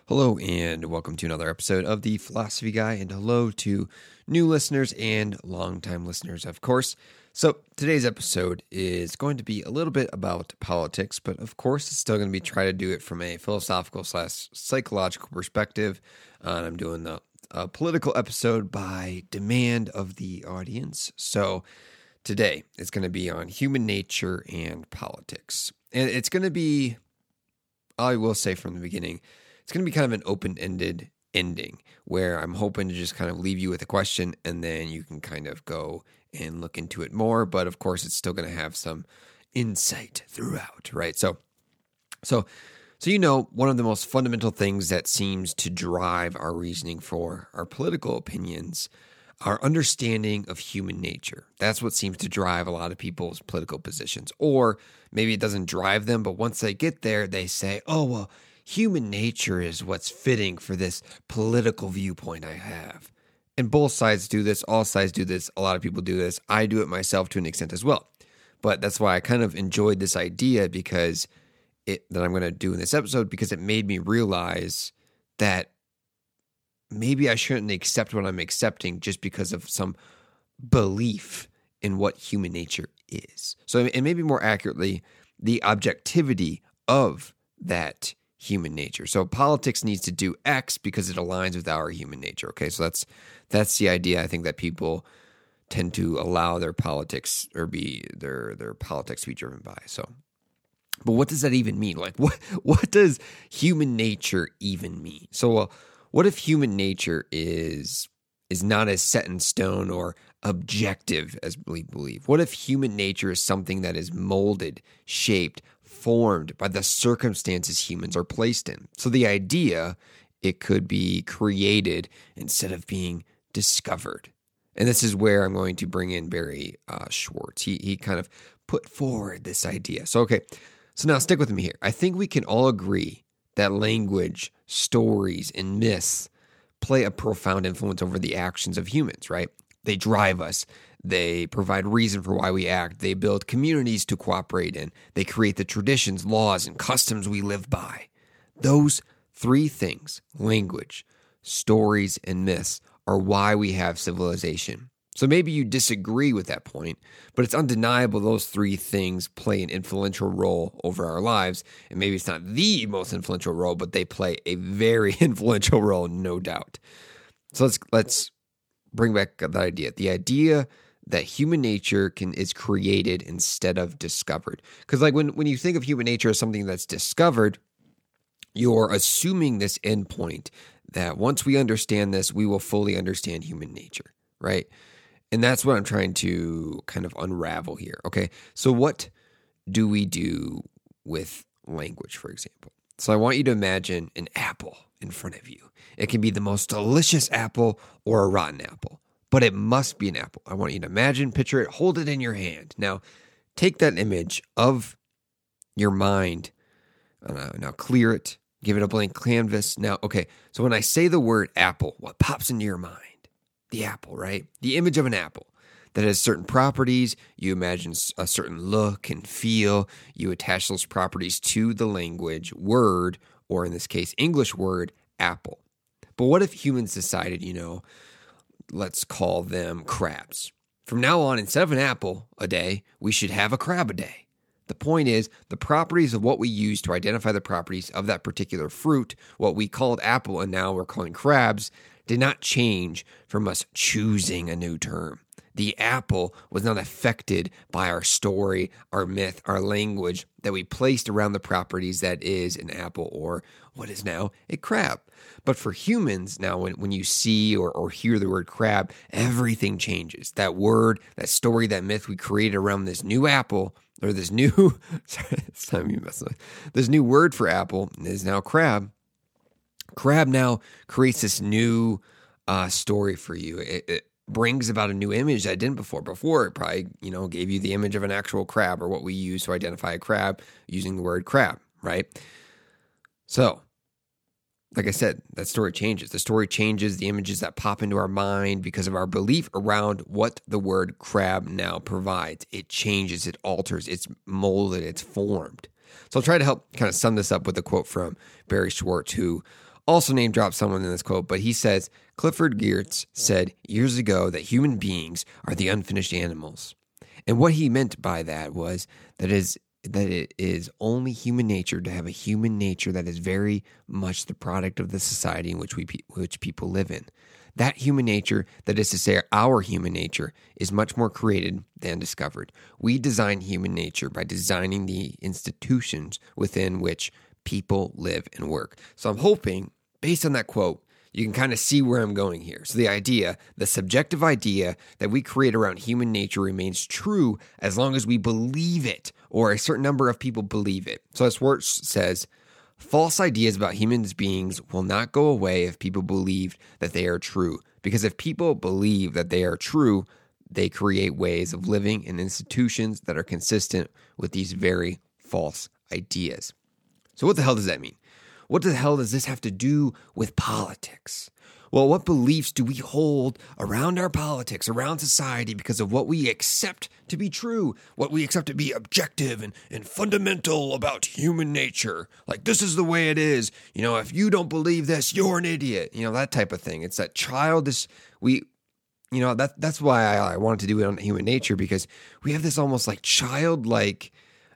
Hello and welcome to another episode of the Philosophy Guy, and hello to new listeners and longtime listeners, of course. So today's episode is going to be a little bit about politics, but of course it's still going to be try to do it from a philosophical / psychological perspective. And I'm doing the political episode by demand of the audience. So today it's going to be on human nature and politics. And it's going to be, I will say from the beginning, it's going to be kind of an open-ended ending where I'm hoping to just kind of leave you with a question and then you can kind of go and look into it more. But of course, it's still going to have some insight throughout, right? So one of the most fundamental things that seems to drive our reasoning for our political opinions, our understanding of human nature. That's what seems to drive a lot of people's political positions. Or maybe it doesn't drive them, but once they get there, they say, oh, well, human nature is what's fitting for this political viewpoint I have. And both sides do this. All sides do this. A lot of people do this. I do it myself to an extent as well. But that's why I kind of enjoyed this idea that I'm going to do in this episode, because it made me realize that maybe I shouldn't accept what I'm accepting just because of some belief in what human nature is. So, and maybe more accurately, the objectivity of that human nature. So politics needs to do X because it aligns with our human nature. Okay, so that's the idea. I think that people tend to allow their politics or be their politics to be driven by. So, but what does that even mean? Like, what does human nature even mean? So, what if human nature is not as set in stone or objective as we believe? What if human nature is something that is molded, shaped, formed by the circumstances humans are placed in? So the idea, it could be created instead of being discovered. And this is where I'm going to bring in Barry Schwartz. He kind of put forward this idea. So now stick with me here. I think we can all agree that language, stories, and myths play a profound influence over the actions of humans, right? They drive us. They provide reason for why we act. They build communities to cooperate in. They create the traditions, laws, and customs we live by. Those three things, language, stories, and myths, are why we have civilization. So maybe you disagree with that point, but it's undeniable those three things play an influential role over our lives. And maybe it's not the most influential role, but they play a very influential role, no doubt. So let's bring back that idea. The idea that human nature is created instead of discovered. Because like when you think of human nature as something that's discovered, you're assuming this endpoint that once we understand this, we will fully understand human nature, right? And that's what I'm trying to kind of unravel here. Okay, so what do we do with language, for example? So I want you to imagine an apple in front of you. It can be the most delicious apple or a rotten apple, but it must be an apple. I want you to imagine, picture it, hold it in your hand. Now, take that image of your mind. Now clear it, give it a blank canvas. Now, okay, so when I say the word apple, what pops into your mind? The apple, right? The image of an apple that has certain properties. You imagine a certain look and feel. You attach those properties to the language word, or in this case, English word, apple. But what if humans decided, let's call them crabs. From now on, instead of an apple a day, we should have a crab a day. The point is, the properties of what we use to identify the properties of that particular fruit, what we called apple and now we're calling crabs, did not change from us choosing a new term. The apple was not affected by our story, our myth, our language that we placed around the properties that is an apple or what is now a crab. But for humans, now when you see or hear the word crab, everything changes. That word, that story, that myth we created around this new apple, or this new, this new word for apple is now crab. Crab now creates this new story for you. It brings about a new image that it didn't before. Before, it probably, gave you the image of an actual crab, or what we use to identify a crab using the word crab, right? So, like I said, that story changes. The story changes, the images that pop into our mind because of our belief around what the word crab now provides. It changes, it alters, it's molded, it's formed. So I'll try to help kind of sum this up with a quote from Barry Schwartz, who also name drops someone in this quote, but he says, Clifford Geertz said years ago that human beings are the unfinished animals. And what he meant by that was that it is only human nature to have a human nature that is very much the product of the society in which people live in. That human nature, that is to say our human nature, is much more created than discovered. We design human nature by designing the institutions within which people live and work. So I'm hoping, based on that quote, you can kind of see where I'm going here. So the subjective idea that we create around human nature remains true as long as we believe it, or a certain number of people believe it. So as Schwartz says, false ideas about human beings will not go away if people believe that they are true. Because if people believe that they are true, they create ways of living and institutions that are consistent with these very false ideas. So what the hell does that mean? What the hell does this have to do with politics? Well, what beliefs do we hold around our politics, around society, because of what we accept to be true, what we accept to be objective and fundamental about human nature? Like, this is the way it is. If you don't believe this, you're an idiot. That type of thing. It's that childish, that's why I wanted to do it on human nature, because we have this almost like childlike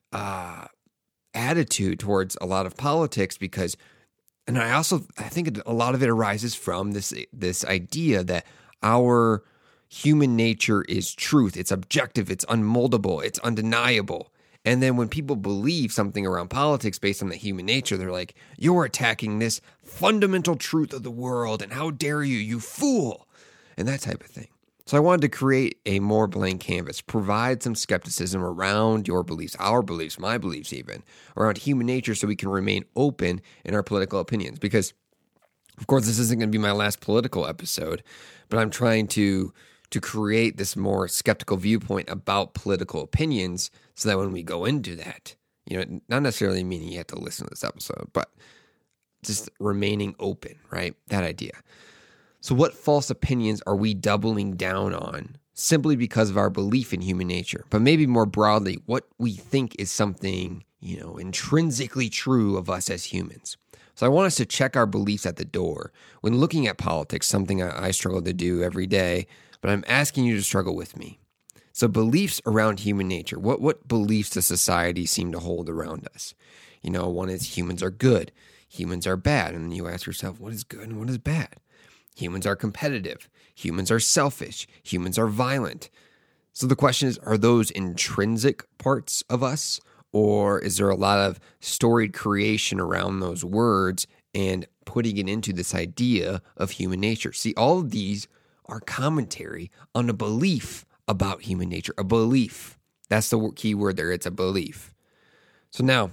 attitude towards a lot of politics and I think a lot of it arises from this idea that our human nature is truth. It's objective, it's unmoldable, it's undeniable. And then when people believe something around politics based on the human nature, they're like, you're attacking this fundamental truth of the world, and how dare you, you fool, and that type of thing. So I wanted to create a more blank canvas, provide some skepticism around your beliefs, our beliefs, my beliefs even, around human nature, so we can remain open in our political opinions. Because, of course, this isn't going to be my last political episode, but I'm trying to create this more skeptical viewpoint about political opinions so that when we go into that, not necessarily meaning you have to listen to this episode, but just remaining open, right? That idea. So what false opinions are we doubling down on simply because of our belief in human nature? But maybe more broadly, what we think is something, intrinsically true of us as humans. So I want us to check our beliefs at the door. When looking at politics, something I struggle to do every day, but I'm asking you to struggle with me. So beliefs around human nature. What beliefs does society seem to hold around us? One is humans are good, humans are bad. And then you ask yourself, what is good and what is bad? Humans are competitive. Humans are selfish. Humans are violent. So the question is, are those intrinsic parts of us? Or is there a lot of storied creation around those words and putting it into this idea of human nature? See, all of these are commentary on a belief about human nature. A belief. That's the key word there. It's a belief. So now,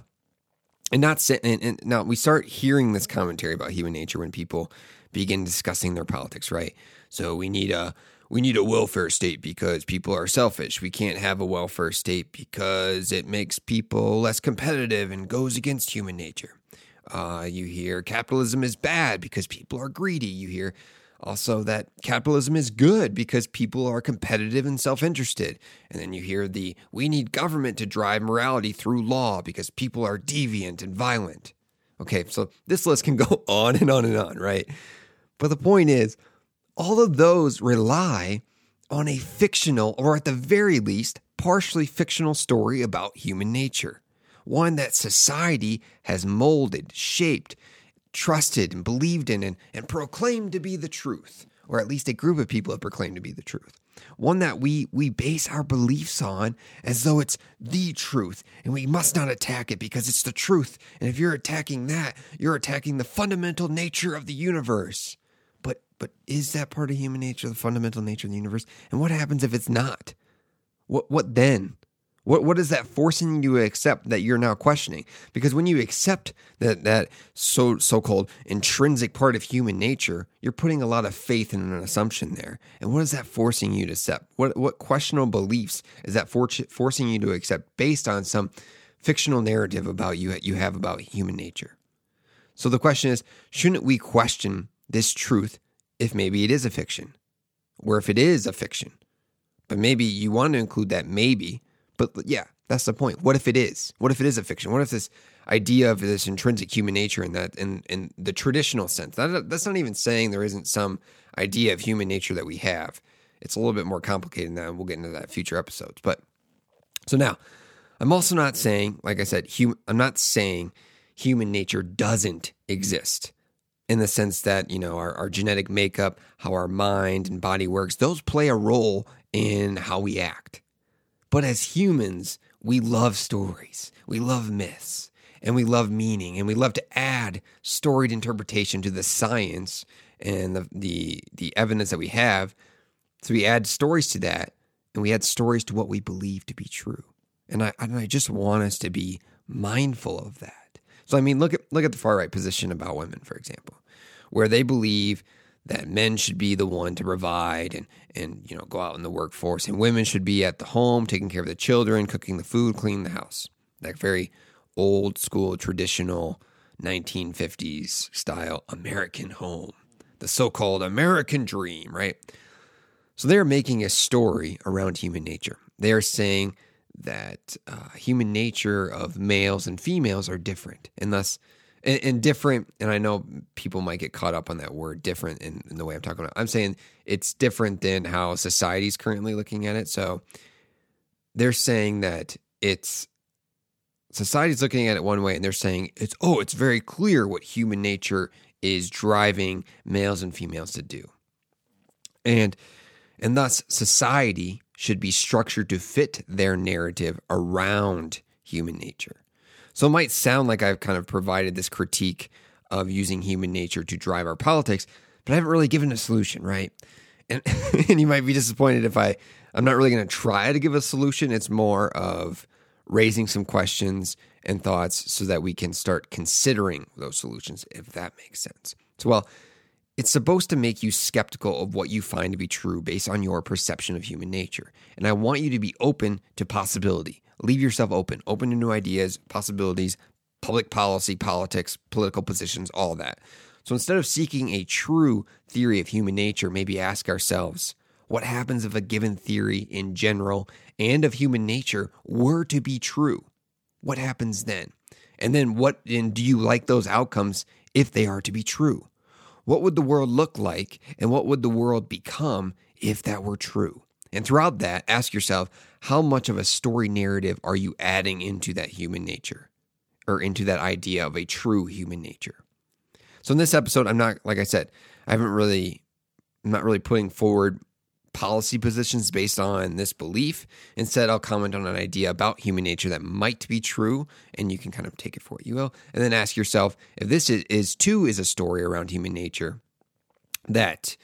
now we start hearing this commentary about human nature when people begin discussing their politics, right? So we need a welfare state because people are selfish. We can't have a welfare state because it makes people less competitive and goes against human nature. You hear capitalism is bad because people are greedy. You hear also that capitalism is good because people are competitive and self-interested. And then you hear we need government to drive morality through law because people are deviant and violent. Okay, so this list can go on and on and on, right? But the point is, all of those rely on a fictional, or at the very least, partially fictional story about human nature. One that society has molded, shaped, trusted, and believed in, and proclaimed to be the truth. Or at least a group of people have proclaimed to be the truth. One that we base our beliefs on as though it's the truth, and we must not attack it because it's the truth. And if you're attacking that, you're attacking the fundamental nature of the universe. But is that part of human nature, the fundamental nature of the universe? And what happens if it's not? What then? What is that forcing you to accept that you're now questioning? Because when you accept that so-called intrinsic part of human nature, you're putting a lot of faith in an assumption there. And what is that forcing you to accept? What questionable beliefs is that forcing you to accept based on some fictional narrative about you have about human nature? So the question is, shouldn't we question this truth if maybe it is a fiction? Or if it is a fiction? But maybe you want to include that maybe. But yeah, that's the point. What if it is? What if it is a fiction? What if this idea of this intrinsic human nature in that in the traditional sense. That's not even saying there isn't some idea of human nature that we have. It's a little bit more complicated than that, and we'll get into that in future episodes. But so now, I'm also not saying, like I said, I'm not saying human nature doesn't exist in the sense that, our genetic makeup, how our mind and body works, those play a role in how we act. But as humans, we love stories, we love myths, and we love meaning, and we love to add storied interpretation to the science and the evidence that we have. So we add stories to that, and we add stories to what we believe to be true. And I just want us to be mindful of that. So, look at the far right position about women, for example, where they believe that men should be the one to provide and go out in the workforce, and women should be at the home, taking care of the children, cooking the food, cleaning the house. That very old school, traditional 1950s style American home, the so-called American dream, right? So they're making a story around human nature. They are saying that human nature of males and females are different, and thus, and different, and I know people might get caught up on that word different in the way I'm talking about. I'm saying it's different than how society's currently looking at it. So they're saying that society's looking at it one way, and they're saying it's very clear what human nature is driving males and females to do. And thus society should be structured to fit their narrative around human nature. So it might sound like I've kind of provided this critique of using human nature to drive our politics, but I haven't really given a solution, right? And, and you might be disappointed if I'm not really going to try to give a solution. It's more of raising some questions and thoughts so that we can start considering those solutions, if that makes sense. So, it's supposed to make you skeptical of what you find to be true based on your perception of human nature. And I want you to be open to possibility. Leave yourself open to new ideas, possibilities, public policy, politics, political positions, all that. So instead of seeking a true theory of human nature, maybe ask ourselves, what happens if a given theory in general and of human nature were to be true? What happens then? And then do you like those outcomes if they are to be true? What would the world look like, and what would the world become if that were true? And throughout that, ask yourself, how much of a story narrative are you adding into that human nature, or into that idea of a true human nature? So in this episode, I'm not really putting forward policy positions based on this belief. Instead, I'll comment on an idea about human nature that might be true, and you can kind of take it for what you will. And then ask yourself, if this is a story around human nature that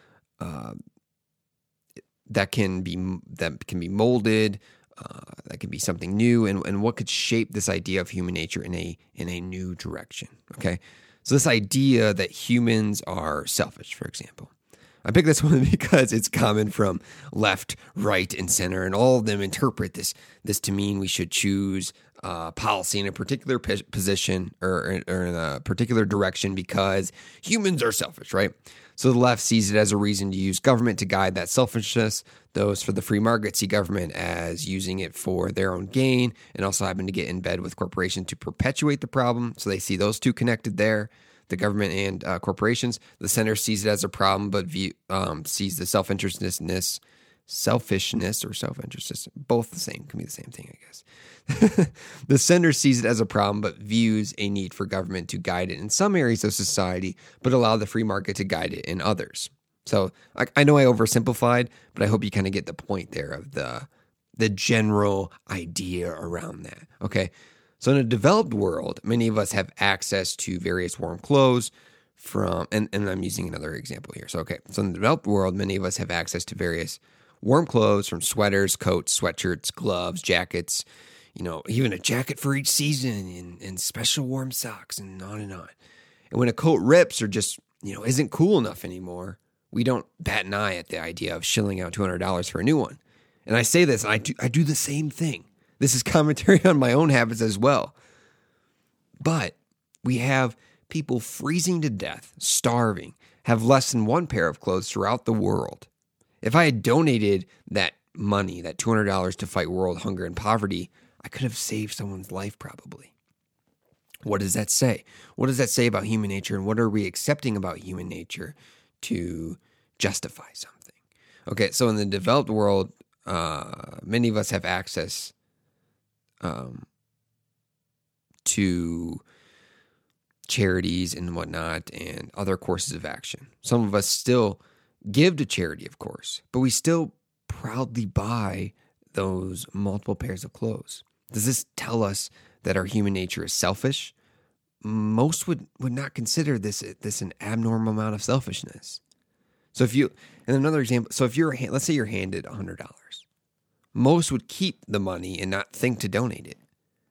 can be molded, that can be something new, and what could shape this idea of human nature in a new direction. Okay, so this idea that humans are selfish, for example. I picked this one because it's common from left, right, and center, and all of them interpret this to mean we should choose policy in a particular position or in a particular direction because humans are selfish, right? So the left sees it as a reason to use government to guide that selfishness. Those for the free market see government as using it for their own gain and also happen to get in bed with corporations to perpetuate the problem. So they see those two connected there. The government and corporations. The center sees it as a problem, but sees the selfishness or self-interest, both the same, can be the same thing, I guess. The center sees it as a problem, but views a need for government to guide it in some areas of society, but allow the free market to guide it in others. So I know I oversimplified, but I hope you kind of get the point there of the general idea around that. Okay. So in a developed world, many of us have access to various warm clothes and I'm using another example here. So in the developed world, many of us have access to various warm clothes from sweaters, coats, sweatshirts, gloves, jackets, even a jacket for each season and special warm socks and on and on. And when a coat rips or just, isn't cool enough anymore, we don't bat an eye at the idea of shilling out $200 for a new one. And I say this, I do the same thing. This is commentary on my own habits as well. But we have people freezing to death, starving, have less than one pair of clothes throughout the world. If I had donated that money, that $200 to fight world hunger and poverty, I could have saved someone's life probably. What does that say? What does that say about human nature, and what are we accepting about human nature to justify something? Okay, so in the developed world, many of us have access to charities and whatnot and other courses of action. Some of us still give to charity, of course, but we still proudly buy those multiple pairs of clothes. Does this tell us that our human nature is selfish? Most would not consider this an abnormal amount of selfishness. So if another example, so if let's say you're handed $100, most would keep the money and not think to donate it.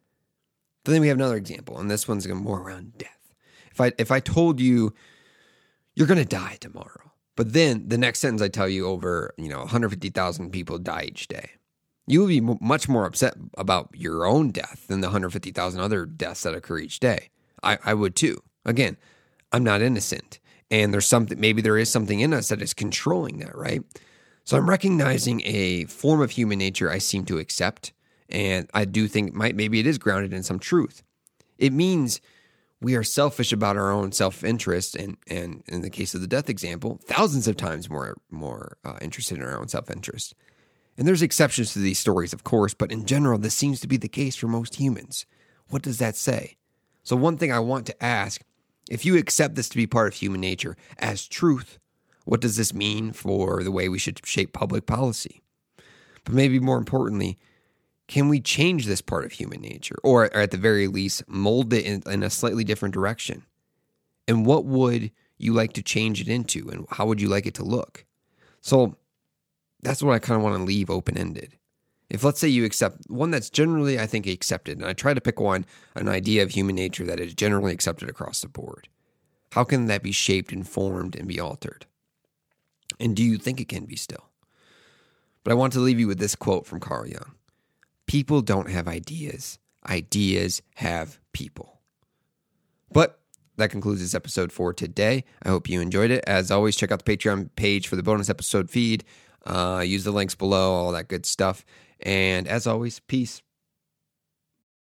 But then we have another example, and this one's more around death. If I told you you're going to die tomorrow, but then the next sentence I tell you over 150,000 people die each day, you would be much more upset about your own death than the 150,000 other deaths that occur each day. I would too. Again, I'm not innocent, and maybe there is something in us that is controlling that, right? So I'm recognizing a form of human nature I seem to accept, and I do think maybe it is grounded in some truth. It means we are selfish about our own self-interest, and in the case of the death example, thousands of times more interested in our own self-interest. And there's exceptions to these stories, of course, but in general, this seems to be the case for most humans. What does that say? So one thing I want to ask, if you accept this to be part of human nature as truth, what does this mean for the way we should shape public policy? But maybe more importantly, can we change this part of human nature, or at the very least, mold it in a slightly different direction? And what would you like to change it into, and how would you like it to look? So that's what I kind of want to leave open-ended. If let's say you accept one that's generally, I think, accepted, and I try to pick an idea of human nature that is generally accepted across the board, how can that be shaped and formed and be altered? And do you think it can be still? But I want to leave you with this quote from Carl Jung. People don't have ideas. Ideas have people. But that concludes this episode for today. I hope you enjoyed it. As always, check out the Patreon page for the bonus episode feed. Use the links below, all that good stuff. And as always, peace.